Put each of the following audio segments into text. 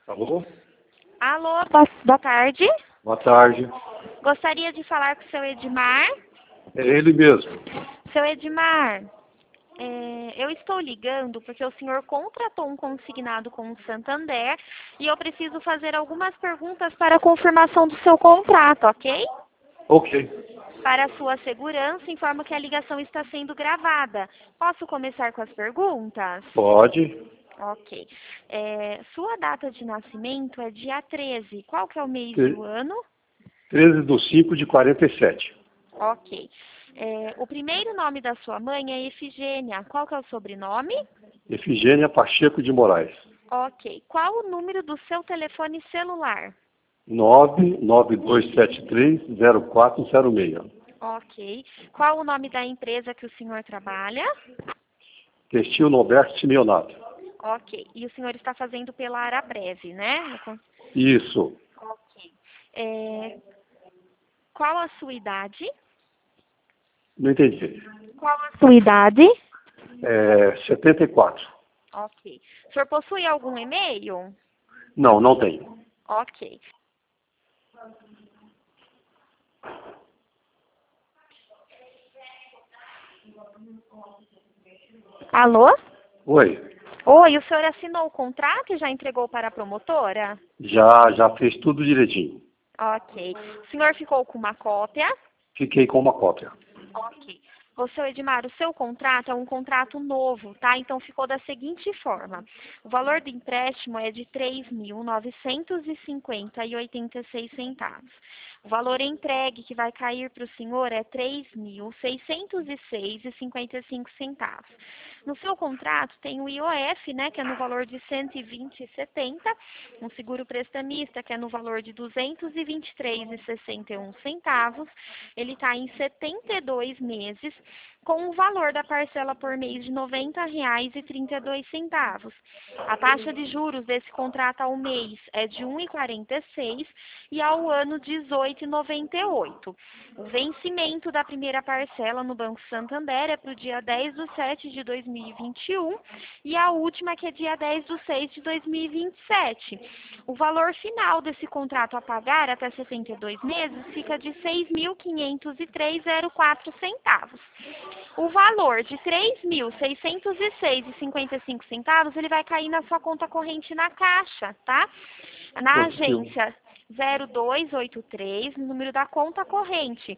Alô? Alô, boa tarde. Boa tarde. Gostaria de falar com o seu Edmar. É ele mesmo. Seu Edmar, eu estou ligando porque o senhor contratou um consignado com o Santander e eu preciso fazer algumas perguntas para a confirmação do seu contrato, ok? Ok. Para a sua segurança, informo que a ligação está sendo gravada. Posso começar com as perguntas? Pode. Ok. Sua data de nascimento é dia 13. Qual que é o mês e o Tre- ano? 13/5/47. Ok. O primeiro nome da sua mãe é Efigênia. Qual que é o sobrenome? Efigênia Pacheco de Moraes. Ok. Qual o número do seu telefone celular? 992730406. Ok. Qual o nome da empresa que o senhor trabalha? Textil Norberto Simeonato. Ok. E o senhor está fazendo pela Araprev, né? Isso. Ok. Qual a sua idade? Não entendi. Qual a sua idade? 74. Ok. O senhor possui algum e-mail? Não, não tenho. Ok. Alô? Oi. Oi, o senhor assinou o contrato e já entregou para a promotora? Já fez tudo direitinho. Ok. O senhor ficou com uma cópia? Fiquei com uma cópia. Ok. Ô, seu Edmar, o seu contrato é um contrato novo, tá? Então ficou da seguinte forma. O valor do empréstimo é de R$ 3.950,86. O valor entregue que vai cair para o senhor é R$ 3.606,55. No seu contrato tem o IOF, né, que é no valor de R$ 120,70, um seguro prestamista, que é no valor de R$ 223,61. Ele está em 72 meses, com o valor da parcela por mês de R$ 90,32. A taxa de juros desse contrato ao mês é de 1,46 e ao ano 18,98. O vencimento da primeira parcela no Banco Santander é para o dia 10/7/2021 e a última que é dia 10/6/2027. O valor final desse contrato a pagar até 72 meses fica de R$ 6.503,04. O valor de R$ 3.606,55 ele vai cair na sua conta corrente na Caixa, tá? Na Positivo. agência 0283, no número da conta corrente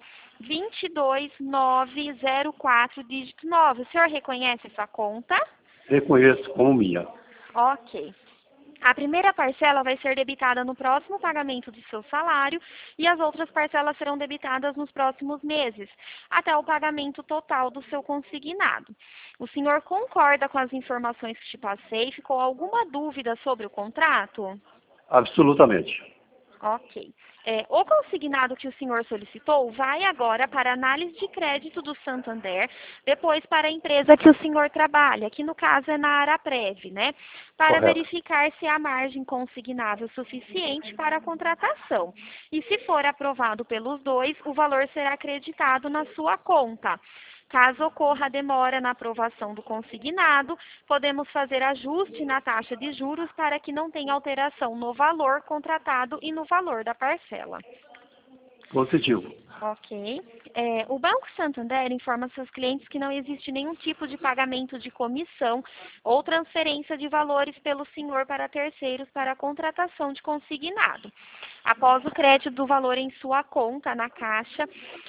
22904, dígito 9. O senhor reconhece essa conta? Reconheço como minha. Ok. A primeira parcela vai ser debitada no próximo pagamento do seu salário e as outras parcelas serão debitadas nos próximos meses, até o pagamento total do seu consignado. O senhor concorda com as informações que te passei? Ficou alguma dúvida sobre o contrato? Absolutamente. Ok. O consignado que o senhor solicitou vai agora para a análise de crédito do Santander, depois para a empresa que o senhor trabalha, que no caso é na Araprev, né? Para Correto. verificar se há margem consignável suficiente para a contratação. E se for aprovado pelos dois, o valor será acreditado na sua conta. Caso ocorra demora na aprovação do consignado, podemos fazer ajuste na taxa de juros para que não tenha alteração no valor contratado e no valor da parcela. Positivo. Ok. O Banco Santander informa seus clientes que não existe nenhum tipo de pagamento de comissão ou transferência de valores pelo senhor para terceiros para a contratação de consignado. Após o crédito do valor em sua conta na Caixa,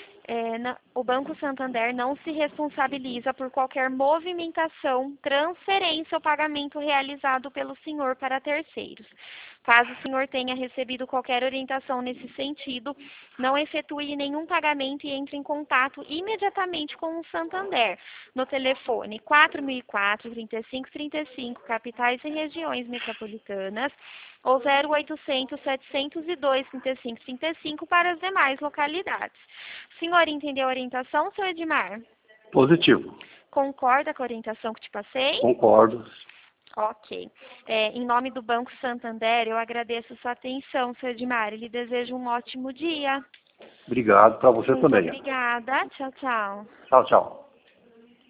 o Banco Santander não se responsabiliza por qualquer movimentação, transferência ou pagamento realizado pelo senhor para terceiros. Caso o senhor tenha recebido qualquer orientação nesse sentido, não efetue nenhum pagamento e entre em contato imediatamente com o Santander, no telefone 4004-3535, capitais e regiões metropolitanas, ou 0800 702 3535 para as demais localidades. O senhor entendeu a orientação, seu Edmar? Positivo. Concorda com a orientação que te passei? Concordo. Ok. Em nome do Banco Santander, eu agradeço sua atenção, seu Edmar, e lhe desejo um ótimo dia. Obrigado para você Muito também. obrigada. Tchau, tchau. Tchau, tchau.